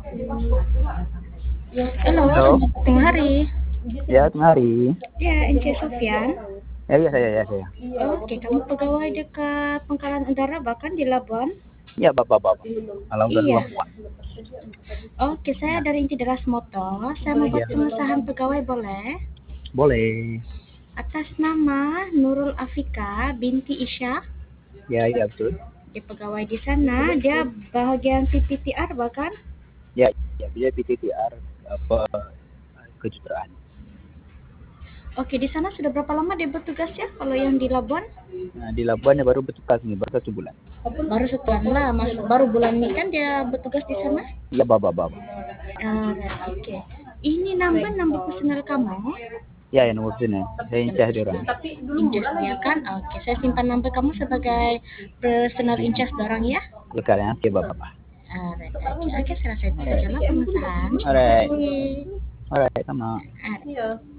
Halo, Halo, selamat tengah hari. ya tengah hari. Ya, Ence Sofyan. Ya saya. Oke, kamu pegawai dekat Pangkalan Udara bahkan di Labuan? Ya bapak. Malam udah Iya. Labuan. Oke, saya Ya, dari Inti Deras Motor. Saya mau buat ya pengesahan pegawai boleh? boleh. Atas nama Nurul Afika binti Isya. Ya betul. Dia pegawai di sana. Dia bahagian PPTR bahkan. Ya dia PTTR apa kejuaraan. Oke, di sana sudah berapa lama dia bertugas ya? Kalau yang di Labuan? Nah di Labuan ya baru bertugas nih baru 1 bulan. Baru setelah lah, baru bulan ini kan dia bertugas di sana. Ya bapak. Oke. Ini nambah personal kamu. Ya nomor sini. Saya incah di orang. Incasnya kan, oke. Saya simpan nomor kamu sebagai personal incas dorang ya. Ya kalian oke bapak. Oke, saya rasa itu saja lah pengesahan. Terima Alright, kasih. alright sama. Alright.